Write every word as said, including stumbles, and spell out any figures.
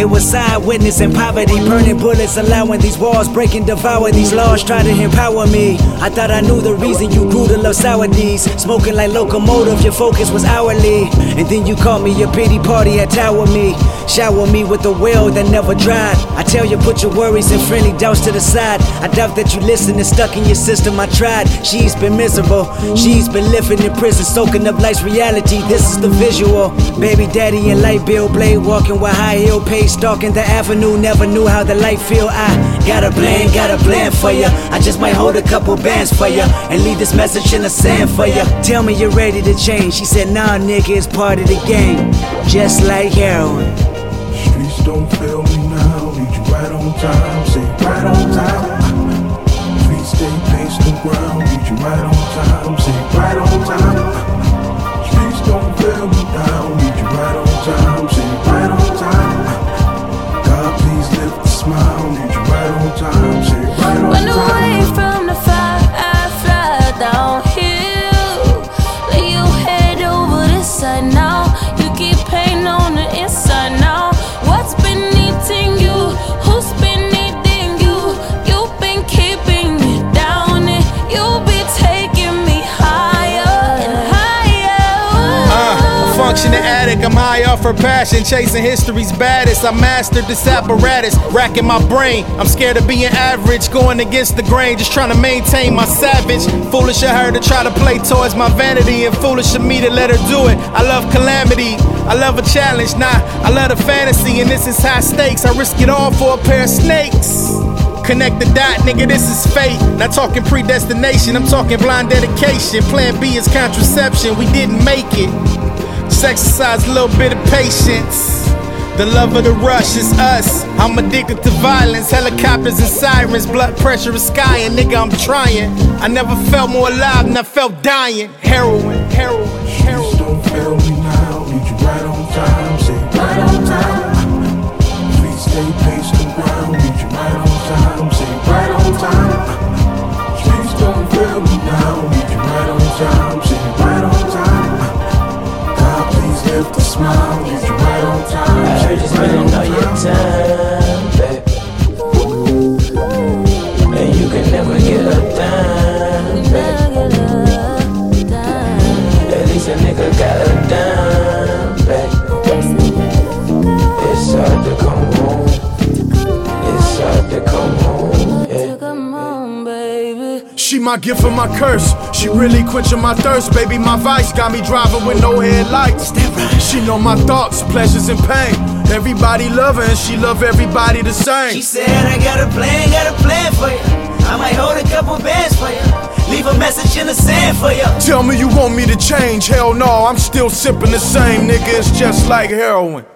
it was side witness and poverty, burning bullets, allowing these walls break and devour these laws, try to empower me. I thought I knew the reason you grew to love sour D's, smoking like locomotive, your focus was hourly. And then you called me your pity party at Tower Me, shower me with the well that never dried. I tell you put your worries and friendly doubts to the side. I doubt that you listen, it's stuck in your system. I tried, she's been miserable, she's been living in prison, soaking up life's reality. This is the visual, baby daddy and light bill blade, walking with high heel pace, stalking the avenue, never knew how the light feel. I got a plan, got a plan for ya. I just might hold a couple bands for ya and leave this message in the sand for ya. Tell me you're ready to change. She said nah nigga, it's part of the game, just like heroin. Streets don't fail me now, need you right on time, say right on time. Feet stay paced the ground, need you right on time, say right on time. Streets don't fail me now, need you right on time, say right on time. God please lift the smile, need you right on time, say right on Run time. away from the fire, I fly downhill. Lay your head over this side now. You keep pain on the inside now. What's been eating you? Who's been eating you? You've been keeping me down and you'll be taking me higher and higher. Uh, functioning addict, I'm high off her passion, chasing history's baddest. I mastered this apparatus, racking my brain. I'm scared of being average, going against the grain, just trying to maintain my savage. Foolish of her to try to play towards my vanity, and foolish of me to let her do it. I love calamity, I love a challenge, nah, I love a fantasy, and this is high stakes. I risk it all for a pair of snakes. Connect the dot, nigga, this is fate. Not talking predestination, I'm talking blind dedication. Plan B is contraception, we didn't make it. Just exercise a little bit of patience. The love of the rush is us. I'm addicted to violence, helicopters and sirens. Blood pressure is skying, nigga, I'm trying. I never felt more alive than I felt dying. Heroin, heroin, heroin. Streets don't fail me now, need you right on time, say right on time. Feet stay paced the ground, need you right on time, say right on time. Streets don't fail me now, need you right on time, say right on time. God please lift the smile, need you right on time. I heard you spending all your time, baby, and you can never get a dime, baby. At least a nigga got a dime, baby. It's hard to come home, it's hard to come home, yeah. Come on, baby. She my gift and my curse. She really quenching my thirst, baby. My vice got me driving with no headlights. She know my thoughts, pleasures and pain. Everybody love her and she love everybody the same. She said I got a plan, got a plan for you. I might hold a couple bands for you, leave a message in the sand for you. Tell me you want me to change, hell no, I'm still sipping the same, nigga, it's just like heroin.